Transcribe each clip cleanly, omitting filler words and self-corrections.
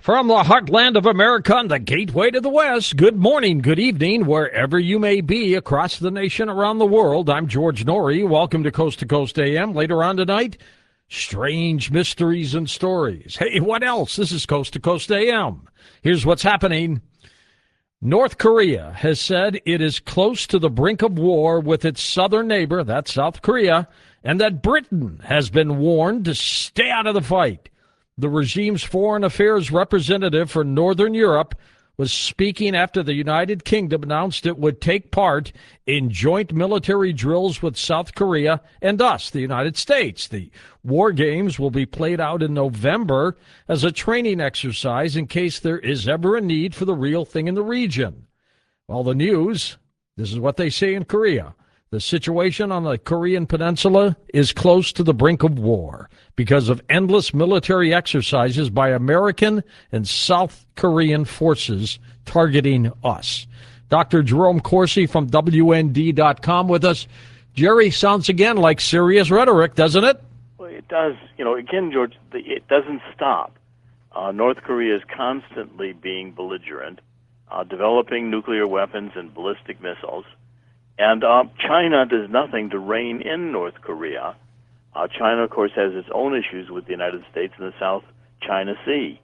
From the heartland of America and the gateway to the West, good morning, good evening, wherever you may be across the nation, around the world. I'm George Noory. Welcome to Coast AM. Later on tonight, strange mysteries and stories. Hey, what else? This is Coast AM. Here's what's happening. North Korea has said it is close to the brink of war with its southern neighbor, that's South Korea, and that Britain has been warned to stay out of the fight. The regime's foreign affairs representative for Northern Europe was speaking after the United Kingdom announced it would take part in joint military drills with South Korea and us, the United States. The war games will be played out in November as a training exercise in case there is ever a need for the real thing in the region. Well, the news, this is what they say in Korea. The situation on the Korean peninsula is close to the brink of war because of endless military exercises by American and South Korean forces targeting us. Dr. Jerome Corsi from WND.com with us. Jerry, sounds again like serious rhetoric, doesn't it? Well, it does. Again, George, it doesn't stop. North Korea is constantly being belligerent, developing nuclear weapons and ballistic missiles. And China does nothing to rein in North Korea. China, of course, has its own issues with the United States in the South China Sea.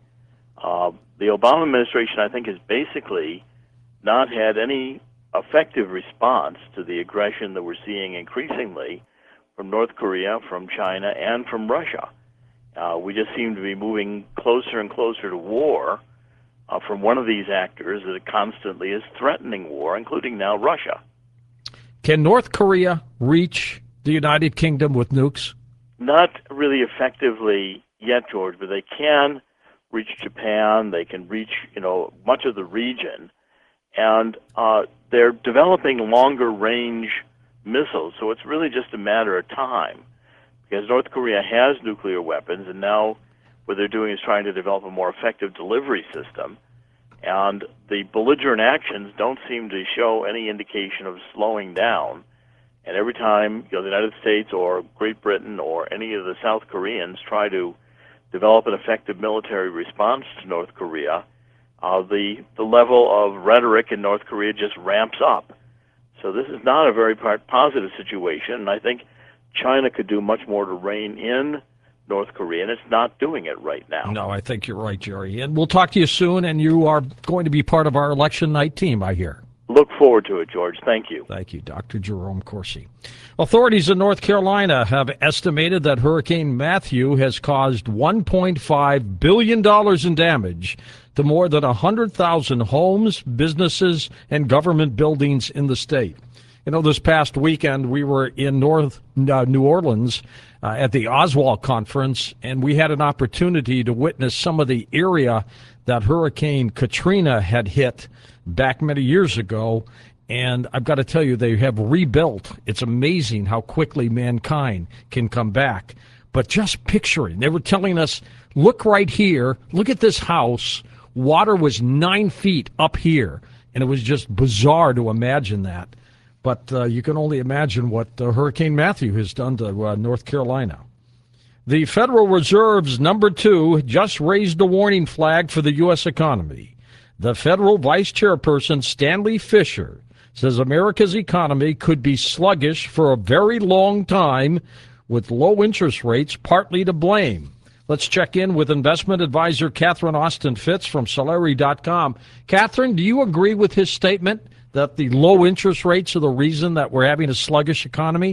The Obama administration, I think, has basically not had any effective response to the aggression that we're seeing increasingly from North Korea, from China, and from Russia. We just seem to be moving closer and closer to war from one of these actors that constantly is threatening war, including now Russia. Can North Korea reach the United Kingdom with nukes? Not really effectively yet, George, but they can reach Japan. They can reach, much of the region. And they're developing longer-range missiles, so it's really just a matter of time. Because North Korea has nuclear weapons, and now what they're doing is trying to develop a more effective delivery system. And the belligerent actions don't seem to show any indication of slowing down. And every time the United States or Great Britain or any of the South Koreans try to develop an effective military response to North Korea, the level of rhetoric in North Korea just ramps up. So this is not a very positive situation, and I think China could do much more to rein in North Korea, and it's not doing it right now. No, I think you're right, Jerry. And we'll talk to you soon, and you are going to be part of our election night team, I hear. Look forward to it, George. Thank you. Thank you, Dr. Jerome Corsi. Authorities in North Carolina have estimated that Hurricane Matthew has caused $1.5 billion in damage to more than 100,000 homes, businesses, and government buildings in the state. This past weekend we were in New Orleans at the Oswald Conference, and we had an opportunity to witness some of the area that Hurricane Katrina had hit back many years ago. And I've got to tell you, they have rebuilt. It's amazing how quickly mankind can come back. But just picturing, they were telling us, look right here, look at this house. Water was 9 feet up here, and it was just bizarre to imagine that. But you can only imagine what Hurricane Matthew has done to North Carolina. The Federal Reserve's number 2 just raised a warning flag for the U.S. economy. The Federal Vice Chairperson, Stanley Fischer, says America's economy could be sluggish for a very long time, with low interest rates partly to blame. Let's check in with investment advisor Catherine Austin Fitz from Solari.com. Catherine, do you agree with his statement that the low interest rates are the reason that we're having a sluggish economy?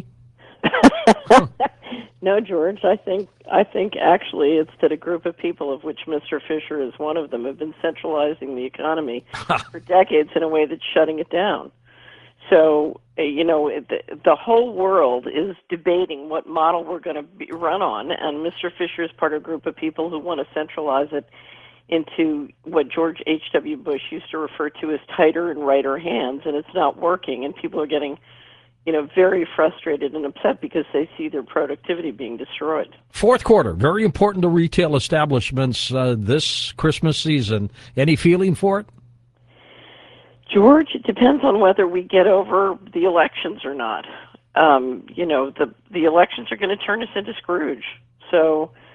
No, George. I think actually it's that a group of people, of which Mr. Fisher is one of them, have been centralizing the economy for decades in a way that's shutting it down. So, the whole world is debating what model we're going to run on, and Mr. Fisher is part of a group of people who want to centralize it into what George H.W. Bush used to refer to as tighter and righter hands, and it's not working, and people are getting, very frustrated and upset because they see their productivity being destroyed. Fourth quarter, very important to retail establishments this Christmas season. Any feeling for it? George, it depends on whether we get over the elections or not. The elections are going to turn us into Scrooge. So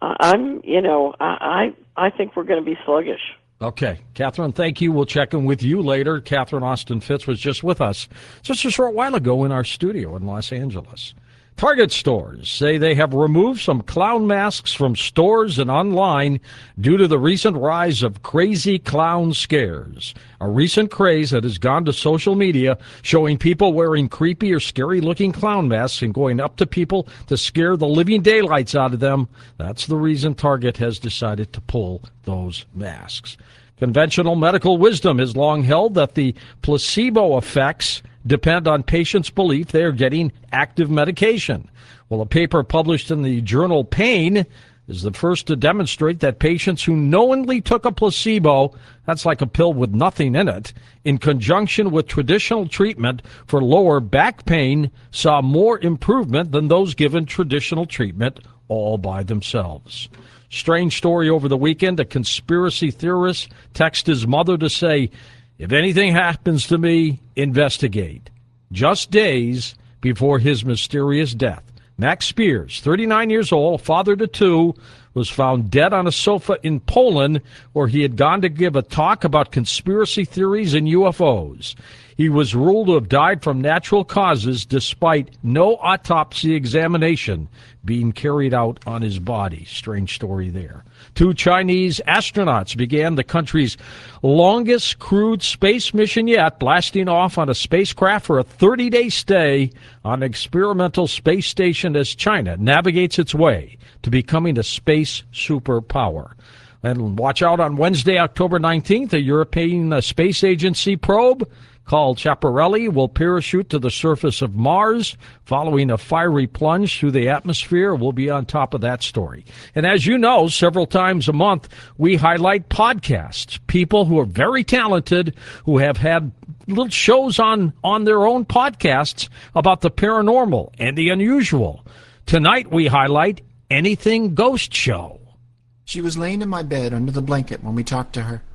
I think we're going to be sluggish. Okay. Catherine, thank you. We'll check in with you later. Catherine Austin Fitts was just with us just a short while ago in our studio in Los Angeles. Target stores say they have removed some clown masks from stores and online due to the recent rise of crazy clown scares. A recent craze that has gone to social media showing people wearing creepy or scary-looking clown masks and going up to people to scare the living daylights out of them. That's the reason Target has decided to pull those masks. Conventional medical wisdom has long held that the placebo effects depend on patients' belief they are getting active medication. Well, a paper published in the journal Pain is the first to demonstrate that patients who knowingly took a placebo, that's like a pill with nothing in it, in conjunction with traditional treatment for lower back pain, saw more improvement than those given traditional treatment all by themselves. Strange story over the weekend. A conspiracy theorist texted his mother to say, "If anything happens to me, investigate." Just days before his mysterious death, Max Spears, 39 years old, father to two, was found dead on a sofa in Poland where he had gone to give a talk about conspiracy theories and UFOs. He was ruled to have died from natural causes despite no autopsy examination being carried out on his body. Strange story there. Two Chinese astronauts began the country's longest crewed space mission yet, blasting off on a spacecraft for a 30-day stay on an experimental space station as China navigates its way to becoming a space superpower. And watch out on Wednesday, October 19th, a European Space Agency probe called Chaparelli will parachute to the surface of Mars following a fiery plunge through the atmosphere. We'll be on top of that story. And as you know, several times a month, we highlight podcasts, people who are very talented, who have had little shows on their own podcasts about the paranormal and the unusual. Tonight, we highlight Anything Ghost Show. She was laying in my bed under the blanket when we talked to her.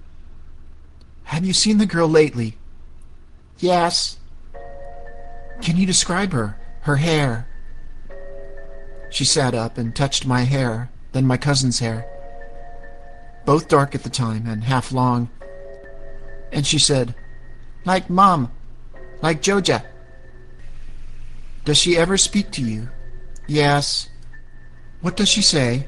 "Have you seen the girl lately?" "Yes." "Can you describe her? Her hair?" She sat up and touched my hair, then my cousin's hair. Both dark at the time and half long. And she said, "Like Mom. Like Joja." "Does she ever speak to you?" "Yes." "What does she say?"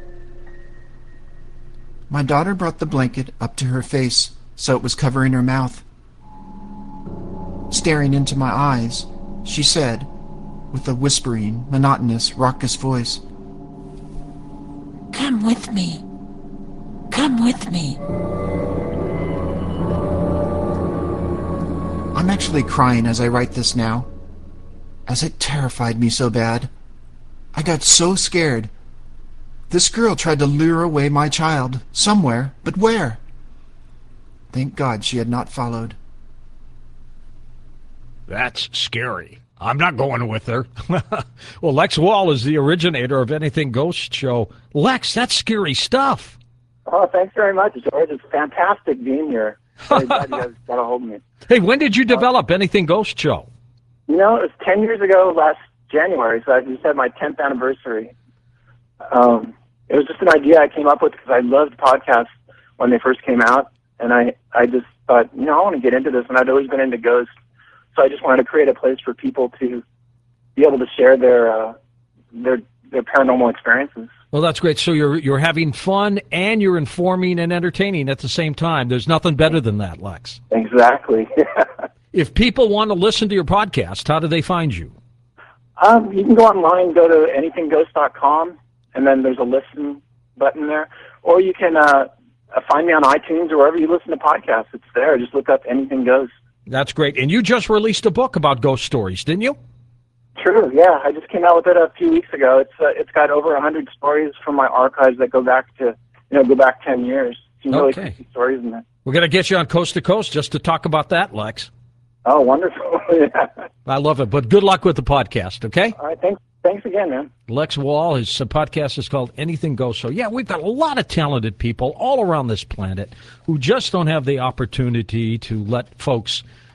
My daughter brought the blanket up to her face so it was covering her mouth. Staring into my eyes, she said, with a whispering, monotonous, raucous voice, "Come with me. Come with me." I'm actually crying as I write this now, as it terrified me so bad. I got so scared. This girl tried to lure away my child, somewhere, but where? Thank God she had not followed. That's scary. I'm not going with her. Well, Lex Wall is the originator of Anything Ghost Show. Lex, that's scary stuff. Oh, thanks very much, George. It's fantastic being here. Very glad you guys got a hold of me. Hey, when did you develop Anything Ghost Show? You know, it was 10 years ago last January, so I just had my 10th anniversary. It was just an idea I came up with because I loved podcasts when they first came out, and I just thought, I want to get into this, and I'd always been into ghosts, so I just wanted to create a place for people to be able to share their paranormal experiences. Well, that's great. So you're having fun and you're informing and entertaining at the same time. There's nothing better than that, Lex. Exactly. If people want to listen to your podcast, how do they find you? You can go online, go to anythingghost.com, and then there's a listen button there. Or you can find me on iTunes or wherever you listen to podcasts. It's there. Just look up Anything Ghost. That's great. And you just released a book about ghost stories, didn't you? True, yeah. I just came out with it a few weeks ago. It's got over 100 stories from my archives that go back to 10 years. Some really creepy stories in there. We're going to get you on Coast to Coast just to talk about that, Lex. Oh, wonderful. Yeah. I love it. But good luck with the podcast, okay? All right, thanks again, man. Lex Wall, his podcast is called Anything Goes. So, yeah, we've got a lot of talented people all around this planet who just don't have the opportunity to let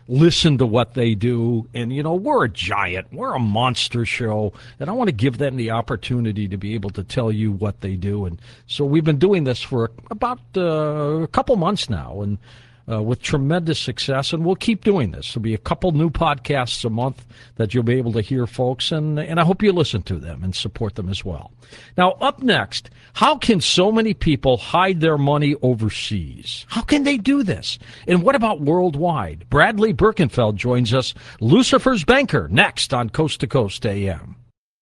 listen to what they do. And, we're a giant. We're a monster show. And I want to give them the opportunity to be able to tell you what they do. And so we've been doing this for about a couple months now, and with tremendous success. And we'll keep doing this. There'll be a couple new podcasts a month that you'll be able to hear, folks. And I hope you listen to them and support them as well. Now, up next, how can so many people hide their money overseas? How can they do this? And what about worldwide? Bradley Birkenfeld joins us, Lucifer's banker, next on Coast to Coast AM.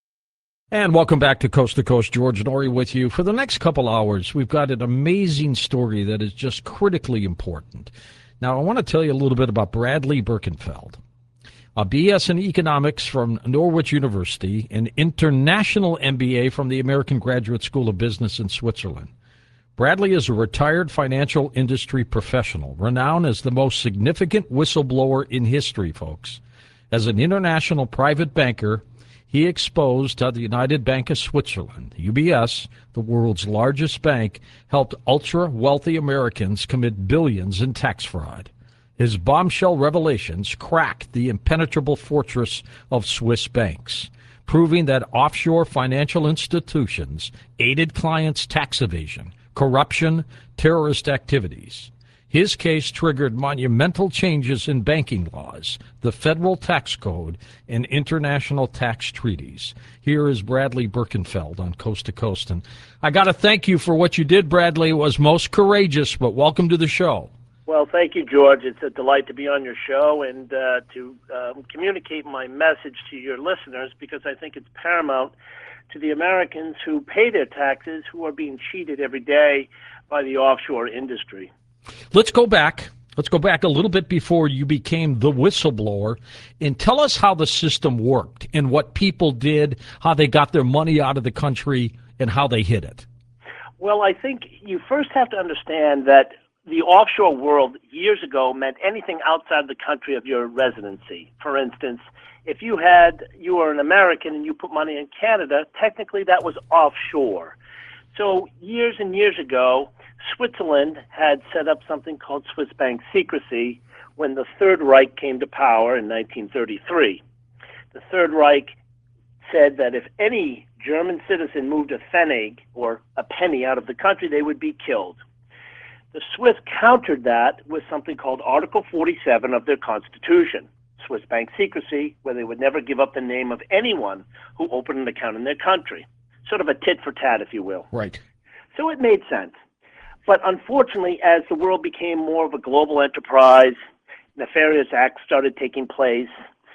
And welcome back to Coast. George Noory with you. For the next couple hours, we've got an amazing story that is just critically important. Now, I want to tell you a little bit about Bradley Birkenfeld, a BS in economics from Norwich University, an international MBA from the American Graduate School of Business in Switzerland. Bradley is a retired financial industry professional, renowned as the most significant whistleblower in history, folks. As an international private banker, he exposed how the United Bank of Switzerland, UBS, the world's largest bank, helped ultra-wealthy Americans commit billions in tax fraud. His bombshell revelations cracked the impenetrable fortress of Swiss banks, proving that offshore financial institutions aided clients' tax evasion, corruption, terrorist activities. His case triggered monumental changes in banking laws, the federal tax code, and international tax treaties. Here is Bradley Birkenfeld on Coast to Coast. And I got to thank you for what you did, Bradley. It was most courageous, but welcome to the show. Well, thank you, George. It's a delight to be on your show and to communicate my message to your listeners, because I think it's paramount to the Americans who pay their taxes, who are being cheated every day by the offshore industry. Let's go back. Let's go back a little bit before you became the whistleblower, and tell us how the system worked and what people did, how they got their money out of the country, and how they hid it. Well, I think you first have to understand that the offshore world years ago meant anything outside the country of your residency. For instance, if you were an American and you put money in Canada, technically that was offshore. So years and years ago, Switzerland had set up something called Swiss bank secrecy when the Third Reich came to power in 1933. The Third Reich said that if any German citizen moved a pfennig, or a penny, out of the country, they would be killed. The Swiss countered that with something called Article 47 of their constitution, Swiss bank secrecy, where they would never give up the name of anyone who opened an account in their country. Sort of a tit for tat, if you will. Right. So it made sense. But unfortunately, as the world became more of a global enterprise, nefarious acts started taking place.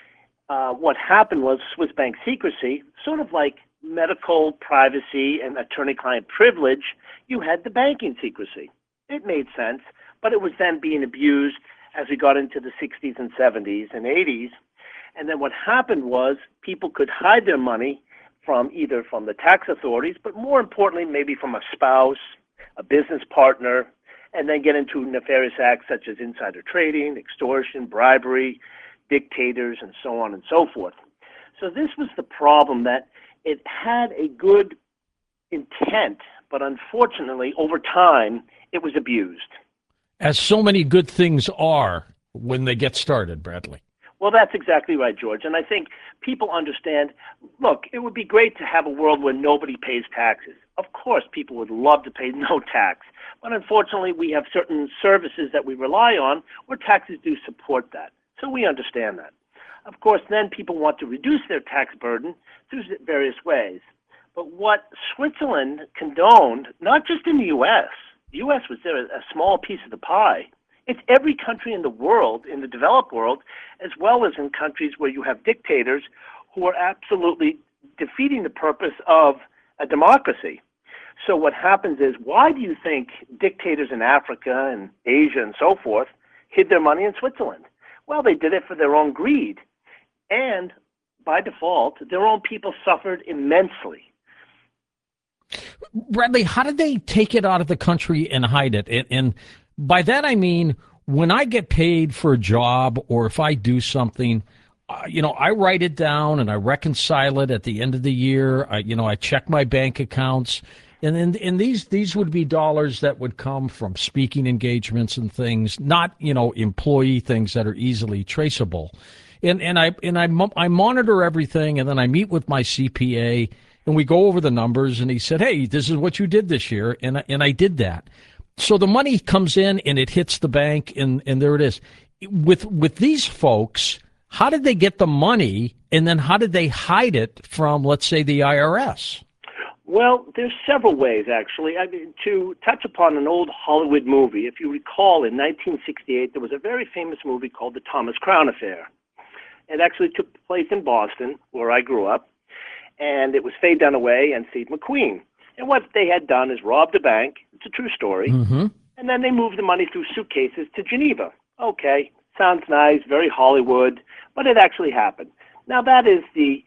What happened was Swiss bank secrecy, sort of like medical privacy and attorney-client privilege, you had the banking secrecy. It made sense, but it was then being abused as we got into the 60s and 70s and 80s. And then what happened was people could hide their money from either from the tax authorities, but more importantly, maybe from a spouse, a business partner, and then get into nefarious acts such as insider trading, extortion, bribery, dictators, and so on and so forth. So this was the problem, that it had a good intent, but unfortunately, over time, it was abused. As so many good things are when they get started, Bradley. Well, that's exactly right, George. And I think people understand, look, it would be great to have a world where nobody pays taxes. Of course, people would love to pay no tax. But unfortunately, we have certain services that we rely on where taxes do support that. So we understand that. Of course, then people want to reduce their tax burden through various ways. But what Switzerland condoned, not just in the U.S., the U.S. was there a small piece of the pie. It's every country in the world, in the developed world, as well as in countries where you have dictators who are absolutely defeating the purpose of a democracy. So what happens is, why do you think dictators in Africa and Asia and so forth hid their money in Switzerland? Well, they did it for their own greed. And by default, their own people suffered immensely. Bradley, how did they take it out of the country and hide it? And by that, I mean, when I get paid for a job or if I do something, I write it down and I reconcile it at the end of the year. I check my bank accounts. And these would be dollars that would come from speaking engagements and things, not employee things that are easily traceable. I monitor everything, and then I meet with my CPA, and we go over the numbers. And he said, "Hey, this is what you did this year," and I did that. So the money comes in and it hits the bank, and there it is. With these folks, how did they get the money, and then how did they hide it from, let's say, the IRS? Well, there's several ways, actually. I mean, to touch upon an old Hollywood movie, if you recall, in 1968, there was a very famous movie called The Thomas Crown Affair. It actually took place in Boston, where I grew up, and it was Faye Dunaway and Steve McQueen. And what they had done is robbed a bank. It's a true story. Mm-hmm. And then they moved the money through suitcases to Geneva. Okay, sounds nice, very Hollywood, but it actually happened. Now, that is the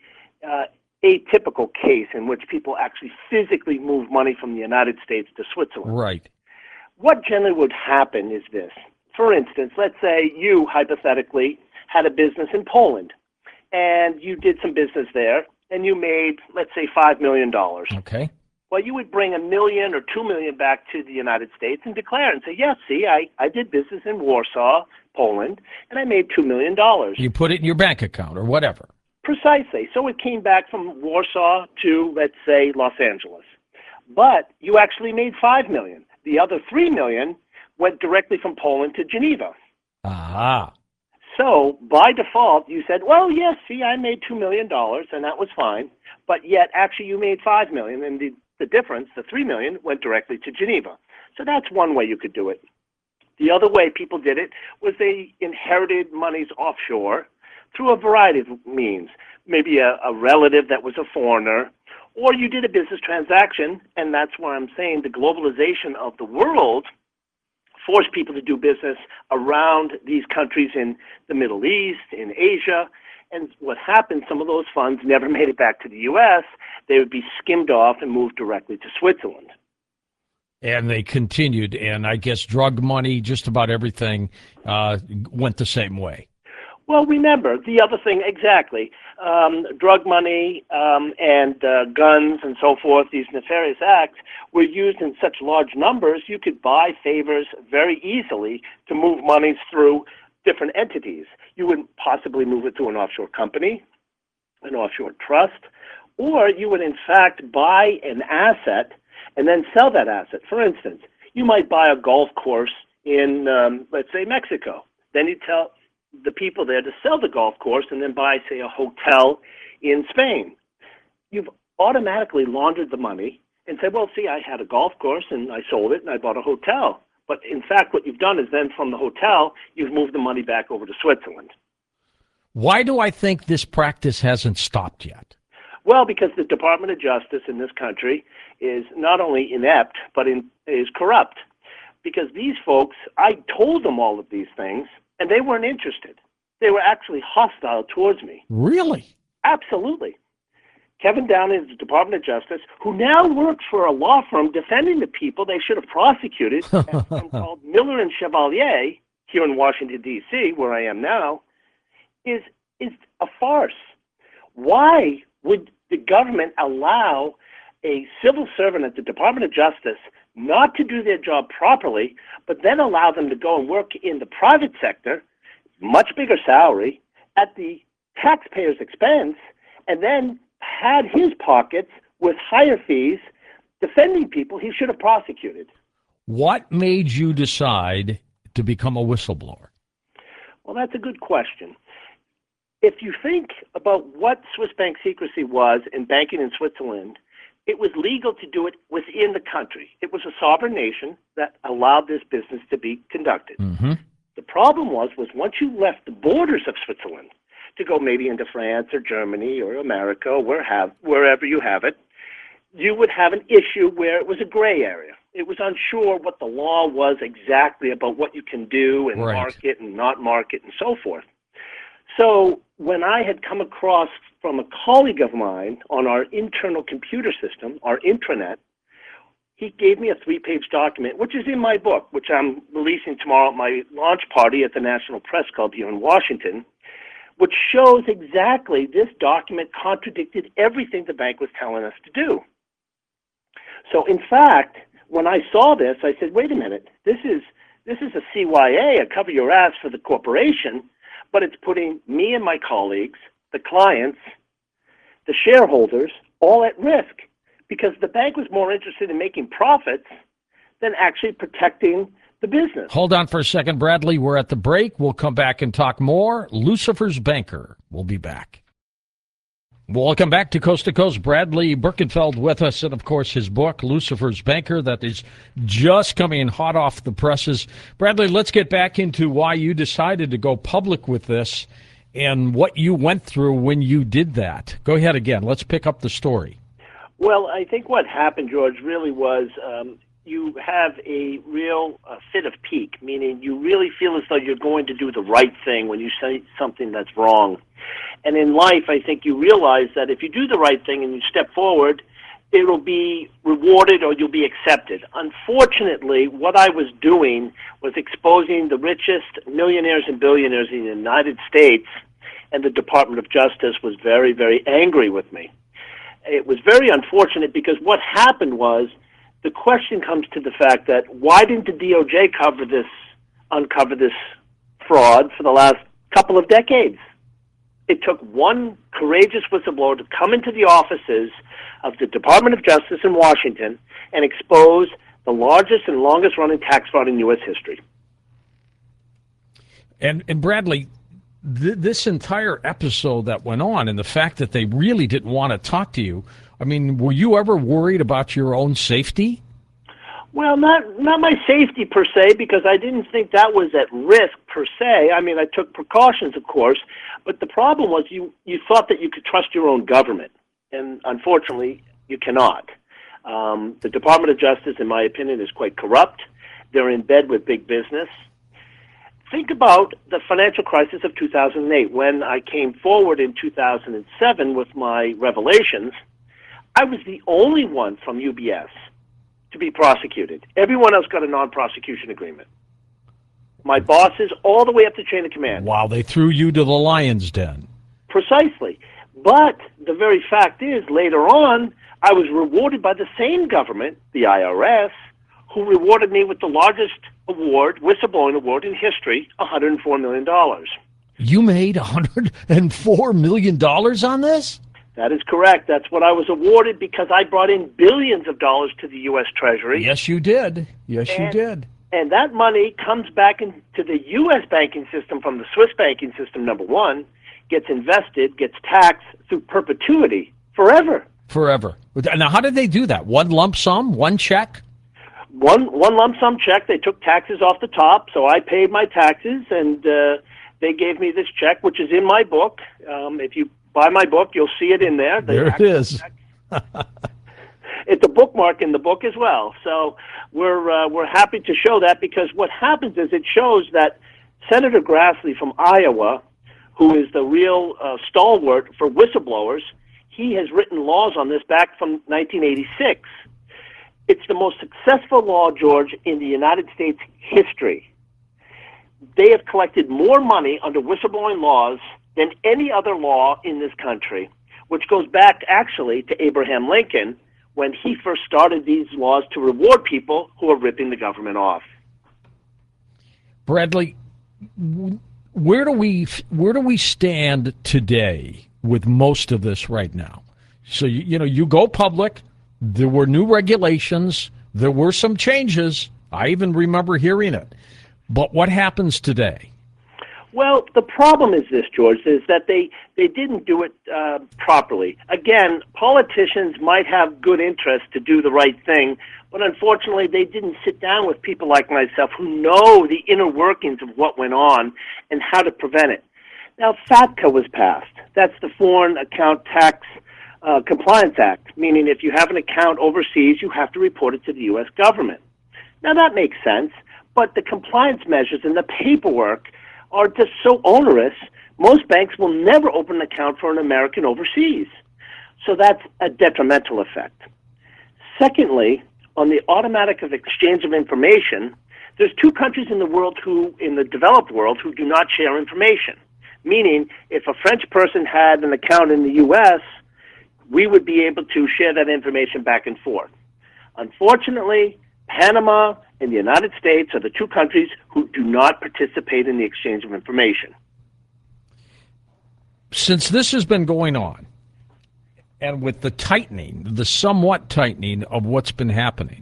atypical case in which people actually physically move money from the United States to Switzerland. Right. What generally would happen is this. For instance, let's say you, hypothetically, had a business in Poland, and you did some business there, and you made, let's say, $5 million. Okay. Well, you would bring $1 million or $2 million back to the United States and declare and say, yes, see, I did business in Warsaw, Poland, and I made $2 million. You put it in your bank account or whatever. Precisely. So it came back from Warsaw to, let's say, Los Angeles. But you actually made $5 million. The other $3 million went directly from Poland to Geneva. Aha. So by default, you said, well, yes, see, I made $2 million, and that was fine. But yet, actually, you made $5 million, and the difference, the $3 million, went directly to Geneva. So that's one way you could do it. The other way people did it was they inherited monies offshore through a variety of means. Maybe a relative that was a foreigner, or you did a business transaction, and that's where I'm saying the globalization of the world forced people to do business around these countries in the Middle East, in Asia. And what happened, some of those funds never made it back to the U.S. They would be skimmed off and moved directly to Switzerland. And they continued, and I guess drug money, just about everything went the same way. Well, remember, the other thing, exactly, drug money and guns and so forth, these nefarious acts, were used in such large numbers, you could buy favors very easily to move monies through different entities. You would possibly move it to an offshore company, an offshore trust, or you would, in fact, buy an asset and then sell that asset. For instance, you might buy a golf course in, let's say, Mexico. Then you tell the people there to sell the golf course and then buy, say, a hotel in Spain. You've automatically laundered the money and said, well, see, I had a golf course and I sold it and I bought a hotel. But in fact, what you've done is then from the hotel, you've moved the money back over to Switzerland. Why do I think this practice hasn't stopped yet? Well, because the Department of Justice in this country is not only inept, but is corrupt. Because these folks, I told them all of these things, and they weren't interested. They were actually hostile towards me. Really? Absolutely. Kevin Downey is the Department of Justice, who now works for a law firm defending the people they should have prosecuted, called Miller and Chevalier, here in Washington, D.C., where I am now, is a farce. Why would the government allow a civil servant at the Department of Justice not to do their job properly, but then allow them to go and work in the private sector, much bigger salary, at the taxpayer's expense, and then had his pockets with higher fees defending people he should have prosecuted? What made you decide to become a whistleblower? Well, that's a good question. If you think about what Swiss bank secrecy was in banking in Switzerland, it was legal to do it within the country. It was a sovereign nation that allowed this business to be conducted. Mm-hmm. The problem was once you left the borders of Switzerland to go maybe into France or Germany or America or wherever you have it, you would have an issue where it was a gray area. It was unsure what the law was exactly about what you can do and market and not market and so forth. So when I had come across from a colleague of mine on our internal computer system, our intranet, he gave me a 3-page document, which is in my book, which I'm releasing tomorrow at my launch party at the National Press Club here in Washington, which shows exactly this document contradicted everything the bank was telling us to do. So in fact, when I saw this, I said, wait a minute, this is a CYA, a cover your ass for the corporation, but it's putting me and my colleagues, the clients, the shareholders, all at risk because the bank was more interested in making profits than actually protecting the business. Hold on for a second, Bradley. We're at the break. We'll come back and talk more. Lucifer's Banker. We'll be back. Welcome back to Coast. Bradley Birkenfeld with us, and of course his book, Lucifer's Banker, that is just coming hot off the presses. Bradley, let's get back into why you decided to go public with this and what you went through when you did that. Go ahead again. Let's pick up the story. Well, I think what happened, George, really was you have a real fit of pique, meaning you really feel as though you're going to do the right thing when you say something that's wrong. And in life, I think you realize that if you do the right thing and you step forward, it'll be rewarded or you'll be accepted. Unfortunately, what I was doing was exposing the richest millionaires and billionaires in the United States, and the Department of Justice was very, very angry with me. It was very unfortunate because what happened was the question comes to the fact that why didn't the DOJ uncover this fraud for the last couple of decades? It took one courageous whistleblower to come into the offices of the Department of Justice in Washington and expose the largest and longest-running tax fraud in U.S. history. And Bradley, this entire episode that went on and the fact that they really didn't want to talk to you, I mean, were you ever worried about your own safety? Well, not my safety per se, because I didn't think that was at risk per se. I mean, I took precautions, of course, but the problem was you thought that you could trust your own government, and unfortunately, you cannot. The Department of Justice, in my opinion, is quite corrupt. They're in bed with big business. Think about the financial crisis of 2008. When I came forward in 2007 with my revelations, I was the only one from UBS to be prosecuted. Everyone else got a non-prosecution agreement. My bosses, all the way up the chain of command. Wow, they threw you to the lion's den. Precisely. But the very fact is, later on, I was rewarded by the same government, the IRS, who rewarded me with the largest award, whistleblowing award in history, $104 million. You made $104 million on this? That is correct. That's what I was awarded because I brought in billions of dollars to the U.S. Treasury. Yes, you did. Yes, you did. And that money comes back into the U.S. banking system from the Swiss banking system, number one, gets invested, gets taxed through perpetuity, forever. Forever. Now, how did they do that? One lump sum, one check? One lump sum check. They took taxes off the top, so I paid my taxes, and they gave me this check, which is in my book. If you buy my book, you'll see it in there. There it is. It's a bookmark in the book as well. So we're happy to show that because what happens is it shows that Senator Grassley from Iowa, who is the real stalwart for whistleblowers, he has written laws on this back from 1986. It's the most successful law, George, in the United States history. They have collected more money under whistleblowing laws than any other law in this country, which goes back actually to Abraham Lincoln when he first started these laws to reward people who are ripping the government off. Bradley, where do we stand today with most of this right now? So you go public. There were new regulations. There were some changes. I even remember hearing it. But what happens today? Well, the problem is this, George, is that they didn't do it properly. Again, politicians might have good interest to do the right thing, but unfortunately they didn't sit down with people like myself who know the inner workings of what went on and how to prevent it. Now, FATCA was passed. That's the Foreign Account Tax Compliance Act, meaning if you have an account overseas, you have to report it to the U.S. government. Now, that makes sense, but the compliance measures and the paperwork are just so onerous, most banks will never open an account for an American overseas. So that's a detrimental effect. Secondly, on the automatic exchange of information, there's two countries in the world in the developed world, who do not share information. Meaning, if a French person had an account in the U.S., we would be able to share that information back and forth. Unfortunately, Panama and the United States are the two countries who do not participate in the exchange of information. Since this has been going on, and with the tightening, the somewhat tightening of what's been happening,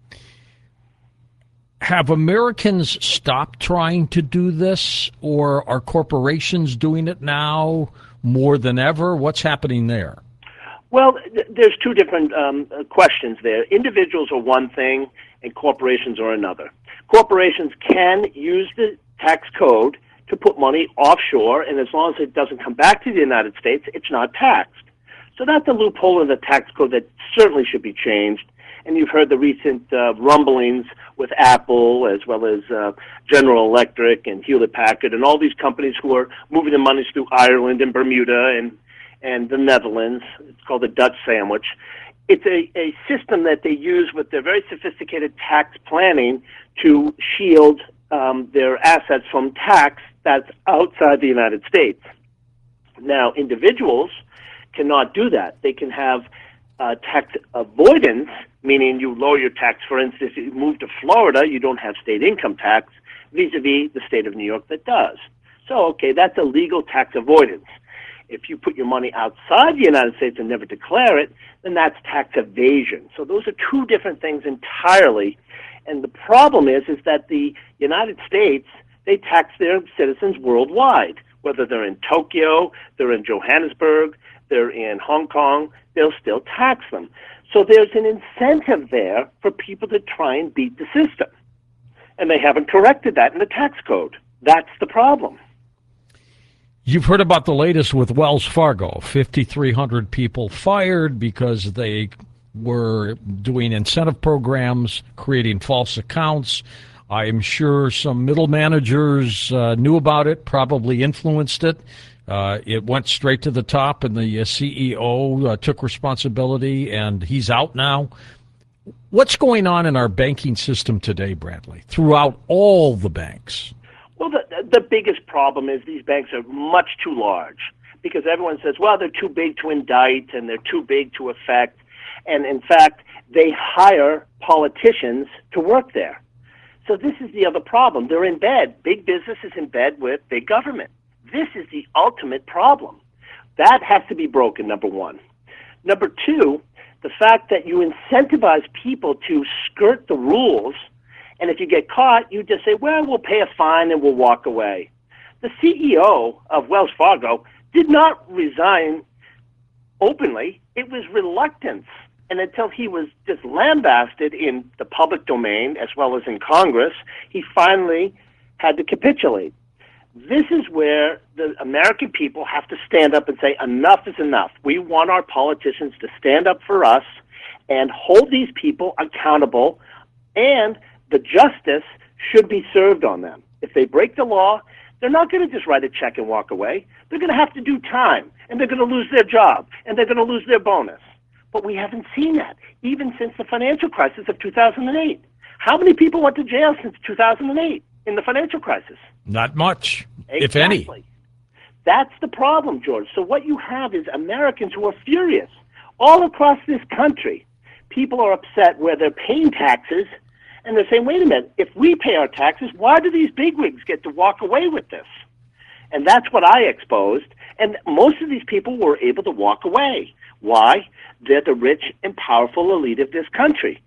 have Americans stopped trying to do this, or are corporations doing it now more than ever? What's happening there? Well, there's two different questions there. Individuals are one thing, and corporations are another. Corporations can use the tax code to put money offshore, and as long as it doesn't come back to the United States, it's not taxed. So that's a loophole in the tax code that certainly should be changed. And you've heard the recent rumblings with Apple, as well as General Electric and Hewlett-Packard, and all these companies who are moving their monies through Ireland and Bermuda and the Netherlands. It's called the Dutch sandwich. It's a system that they use with their very sophisticated tax planning to shield their assets from tax that's outside the United States. Now, individuals cannot do that. They can have tax avoidance, meaning you lower your tax. For instance, if you move to Florida, you don't have state income tax, vis-a-vis the state of New York that does. So, okay, that's a legal tax avoidance. If you put your money outside the United States and never declare it, then that's tax evasion. So those are two different things entirely. And the problem is that the United States, they tax their citizens worldwide, whether they're in Tokyo, they're in Johannesburg, they're in Hong Kong, they'll still tax them. So there's an incentive there for people to try and beat the system. And they haven't corrected that in the tax code. That's the problem. You've heard about the latest with Wells Fargo, 5,300 people fired because they were doing incentive programs, creating false accounts. I'm sure some middle managers knew about it, probably influenced it. It went straight to the top, and the CEO took responsibility, and he's out now. What's going on in our banking system today, Bradley, throughout all the banks? Well, the biggest problem is these banks are much too large, because everyone says, well, they're too big to indict and they're too big to affect. And in fact, they hire politicians to work there. So this is the other problem. They're in bed. Big business is in bed with big government. This is the ultimate problem. That has to be broken, number one. Number two, the fact that you incentivize people to skirt the rules, and if you get caught, you just say, well, we'll pay a fine and we'll walk away. The CEO of Wells Fargo did not resign openly. It was reluctance. And until he was just lambasted in the public domain as well as in Congress, he finally had to capitulate. This is where the American people have to stand up and say, enough is enough. We want our politicians to stand up for us and hold these people accountable, and the justice should be served on them. If they break the law, they're not going to just write a check and walk away. They're going to have to do time, and they're going to lose their job, and they're going to lose their bonus. But we haven't seen that, even since the financial crisis of 2008. How many people went to jail since 2008 in the financial crisis? Not much, Exactly. if any. That's the problem, George. So what you have is Americans who are furious. All across this country, people are upset where they're paying taxes, and they're saying, wait a minute, if we pay our taxes, why do these bigwigs get to walk away with this? And that's what I exposed. And most of these people were able to walk away. Why? They're the rich and powerful elite of this country.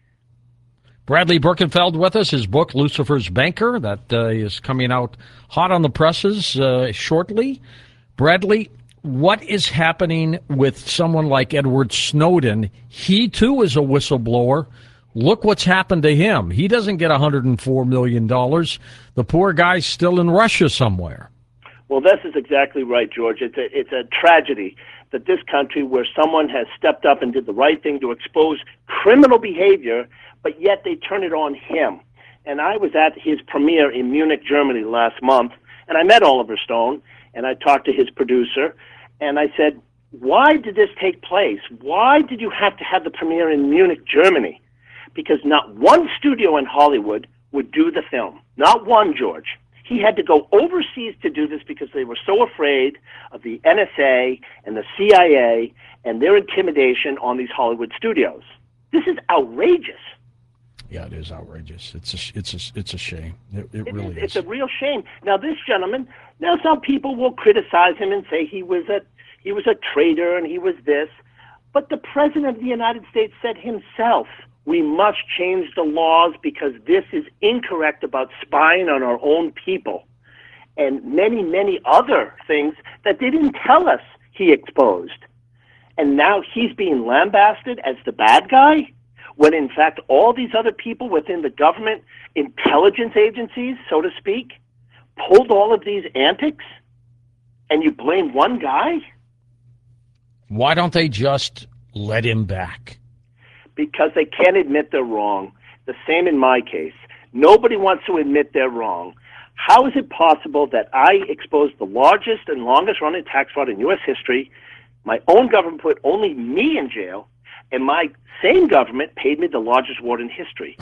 Bradley Birkenfeld with us, his book, Lucifer's Banker, that is coming out hot on the presses shortly. Bradley, what is happening with someone like Edward Snowden? He, too, is a whistleblower. Look what's happened to him. He doesn't get $104 million. The poor guy's still in Russia somewhere. Well, this is exactly right, George. It's a tragedy that this country, where someone has stepped up and did the right thing to expose criminal behavior, but yet they turn it on him. And I was at his premiere in Munich, Germany last month, and I met Oliver Stone, and I talked to his producer, and I said, why did this take place? Why did you have to have the premiere in Munich, Germany? Because not one studio in Hollywood would do the film. Not one, George. He had to go overseas to do this because they were so afraid of the NSA and the CIA and their intimidation on these Hollywood studios. This is outrageous. Yeah, it is outrageous. It's a shame. It really It's is. a real shame. Now, this gentleman. Now, some people will criticize him and say he was a traitor and he was this, but the president of the United States said himself, "We must change the laws because this is incorrect about spying on our own people," and many, many other things that they didn't tell us he exposed. And now he's being lambasted as the bad guy, when in fact all these other people within the government intelligence agencies, so to speak, pulled all of these antics, and you blame one guy? Why don't they just let him back? Because they can't admit they're wrong. The same in my case. Nobody wants to admit they're wrong. How is it possible that I exposed the largest and longest running tax fraud in U.S. history? My own government put only me in jail, and my same government paid me the largest award in history.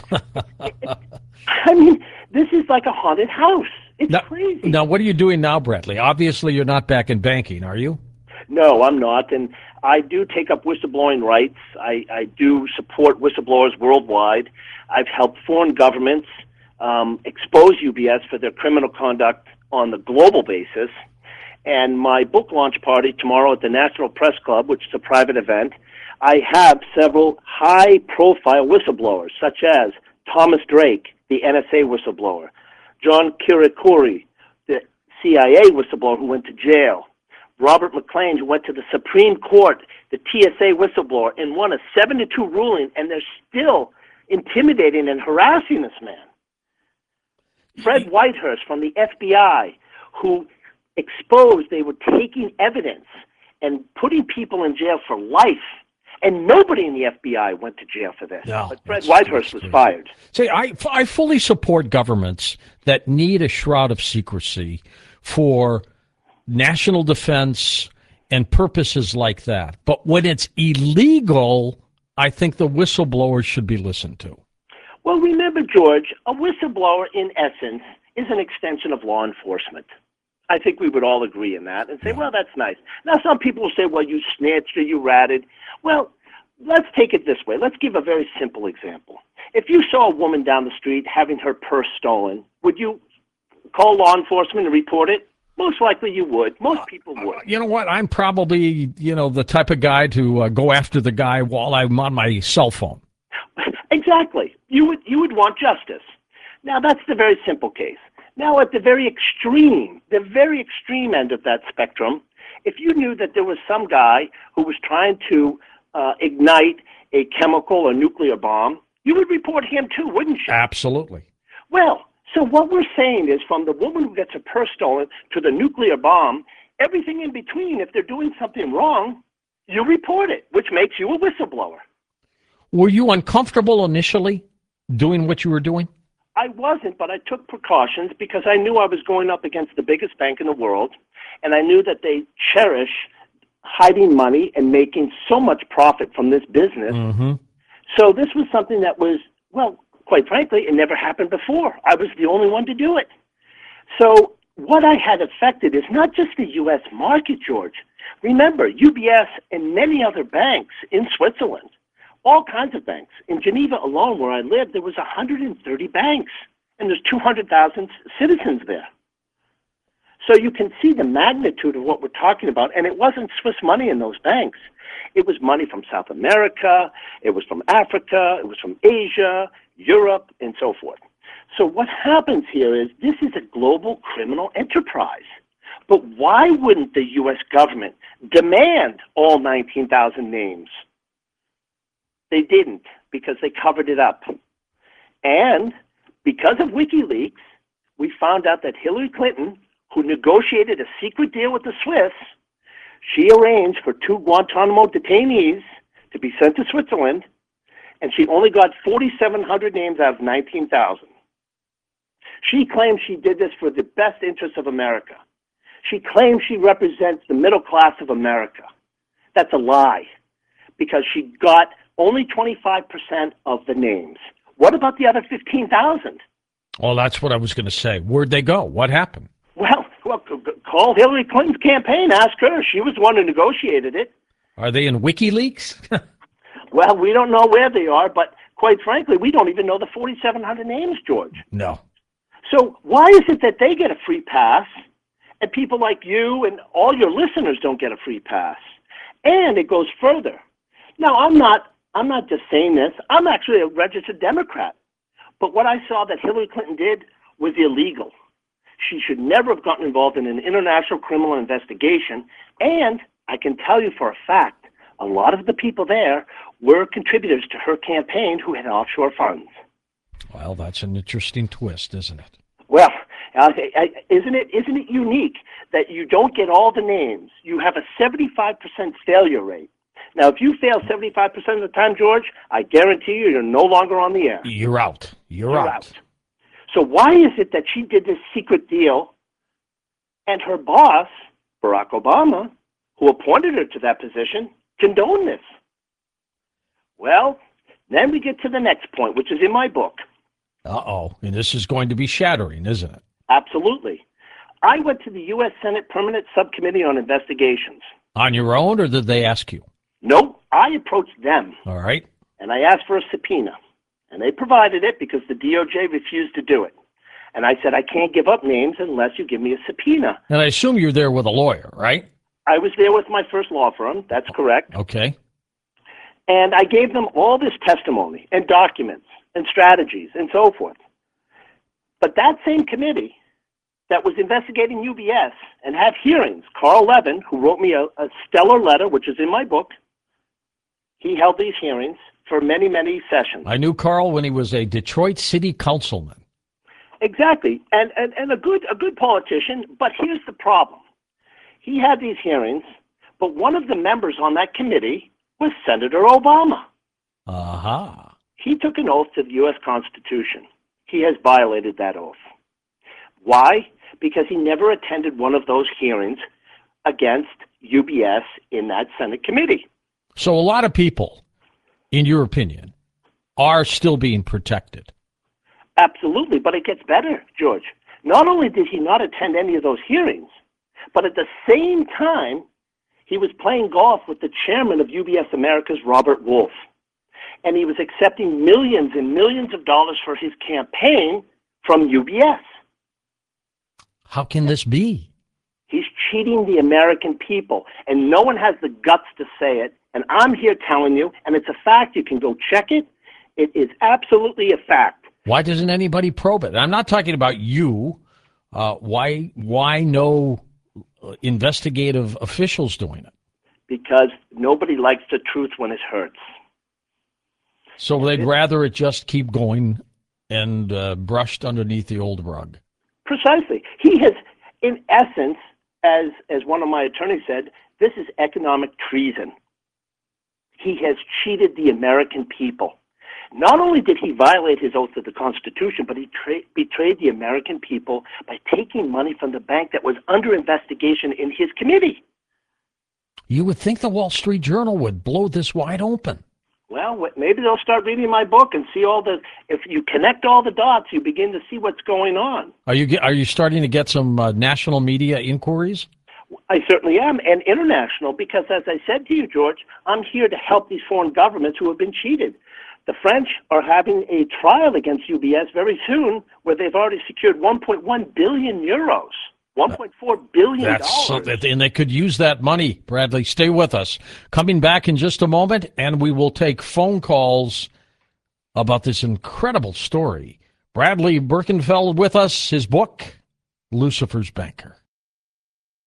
I mean, this is like a haunted house. It's crazy. Now, what are you doing now, Bradley? Obviously, you're not back in banking, are you? No, I'm not, and I do take up whistleblowing rights. I do support whistleblowers worldwide. I've helped foreign governments expose UBS for their criminal conduct on the global basis. And my book launch party tomorrow at the National Press Club, which is a private event, I have several high-profile whistleblowers, such as Thomas Drake, the NSA whistleblower, John Kirikuri, the CIA whistleblower who went to jail, Robert McClain, who went to the Supreme Court, the TSA whistleblower, and won a 7-2 ruling, and they're still intimidating and harassing this man. Fred Whitehurst from the FBI, who exposed they were taking evidence and putting people in jail for life, and nobody in the FBI went to jail for this. No, but Fred Whitehurst was fired. See, I fully support governments that need a shroud of secrecy for national defense and purposes like that. But when it's illegal, I think the whistleblowers should be listened to. Well, remember, George, a whistleblower, in essence, is an extension of law enforcement. I think we would all agree in that and say, well, that's nice. Now, some people will say, well, you snitched or you ratted. Well, let's take it this way. Let's give a very simple example. If you saw a woman down the street having her purse stolen, would you call law enforcement and report it? Most likely you would. Most people would. You know what? I'm probably, the type of guy to go after the guy while I'm on my cell phone. Exactly. You would want justice. Now, that's the very simple case. Now, at the very extreme end of that spectrum, if you knew that there was some guy who was trying to ignite a chemical or nuclear bomb, you would report him too, wouldn't you? Absolutely. Well, so what we're saying is, from the woman who gets her purse stolen to the nuclear bomb, everything in between, if they're doing something wrong, you report it, which makes you a whistleblower. Were you uncomfortable initially doing what you were doing? I wasn't, but I took precautions because I knew I was going up against the biggest bank in the world, and I knew that they cherish hiding money and making so much profit from this business. Mm-hmm. So this was something that was, well, quite frankly, it never happened before. I was the only one to do it. So what I had affected is not just the U.S. market, George. Remember, UBS and many other banks in Switzerland, all kinds of banks. In Geneva alone, where I lived, there was 130 banks, and there's 200,000 citizens there. So you can see the magnitude of what we're talking about, and it wasn't Swiss money in those banks. It was money from South America, it was from Africa, it was from Asia, Europe, and so forth. So what happens here is this is a global criminal enterprise. But why wouldn't the U.S. government demand all 19,000 names? They didn't, because they covered it up. And because of WikiLeaks, we found out that Hillary Clinton, who negotiated a secret deal with the Swiss, she arranged for 2 Guantanamo detainees to be sent to Switzerland, and she only got 4,700 names out of 19,000. She claims she did this for the best interests of America. She claims she represents the middle class of America. That's a lie, because she got only 25% of the names. What about the other 15,000? Well, that's what I was going to say. Where'd they go? What happened? Well, call Hillary Clinton's campaign. Ask her. She was the one who negotiated it. Are they in WikiLeaks? Well, we don't know where they are, but quite frankly, we don't even know the 4,700 names, George. No. So why is it that they get a free pass and people like you and all your listeners don't get a free pass? And it goes further. Now, I'm not just saying this. I'm actually a registered Democrat. But what I saw that Hillary Clinton did was illegal. She should never have gotten involved in an international criminal investigation. And I can tell you for a fact, a lot of the people there were contributors to her campaign who had offshore funds. Well, that's an interesting twist, isn't it? Well, isn't it unique that you don't get all the names? You have a 75% failure rate. Now, if you fail 75% of the time, George, I guarantee you're no longer on the air. You're out. You're out. So why is it that she did this secret deal and her boss, Barack Obama, who appointed her to that position, condoned this? Well, then we get to the next point, which is in my book. Uh-oh. And this is going to be shattering, isn't it? Absolutely. I went to the U.S. Senate Permanent Subcommittee on Investigations. On your own, or did they ask you? No, I approached them. All right. And I asked for a subpoena. And they provided it because the DOJ refused to do it. And I said, I can't give up names unless you give me a subpoena. And I assume you're there with a lawyer, right? I was there with my first law firm. That's correct. Okay. And I gave them all this testimony and documents and strategies and so forth. But that same committee that was investigating UBS and had hearings, Carl Levin, who wrote me a stellar letter, which is in my book, he held these hearings for many, many sessions. I knew Carl when he was a Detroit city councilman. Exactly, and a good politician, but here's the problem. He had these hearings, but one of the members on that committee was Senator Obama. Uh-huh. He took an oath to the U.S. Constitution. He has violated that oath. Why? Because he never attended one of those hearings against UBS in that Senate committee. So a lot of people, in your opinion, are still being protected. Absolutely, but it gets better, George. Not only did he not attend any of those hearings, but at the same time, he was playing golf with the chairman of UBS Americas, Robert Wolf. And he was accepting millions and millions of dollars for his campaign from UBS. How can this be? He's cheating the American people, and no one has the guts to say it. And I'm here telling you, and it's a fact. You can go check it. It is absolutely a fact. Why doesn't anybody probe it? I'm not talking about you. Why no investigative officials doing it? Because nobody likes the truth when it hurts. So they'd rather it just keep going and brushed underneath the old rug. Precisely. He has, in essence, as one of my attorneys said, this is economic treason. He has cheated the American people. Not only did he violate his oath to the Constitution, but he betrayed the American people by taking money from the bank that was under investigation in his committee. You would think the Wall Street Journal would blow this wide open. Well, maybe they'll start reading my book and see if you connect all the dots, you begin to see what's going on. Are you starting to get some national media inquiries? I certainly am, and international, because as I said to you, George, I'm here to help these foreign governments who have been cheated. The French are having a trial against UBS very soon where they've already secured 1.1 billion euros, $1.4 billion. And they could use that money. Bradley, stay with us. Coming back in just a moment, and we will take phone calls about this incredible story. Bradley Birkenfeld with us, his book, Lucifer's Banker.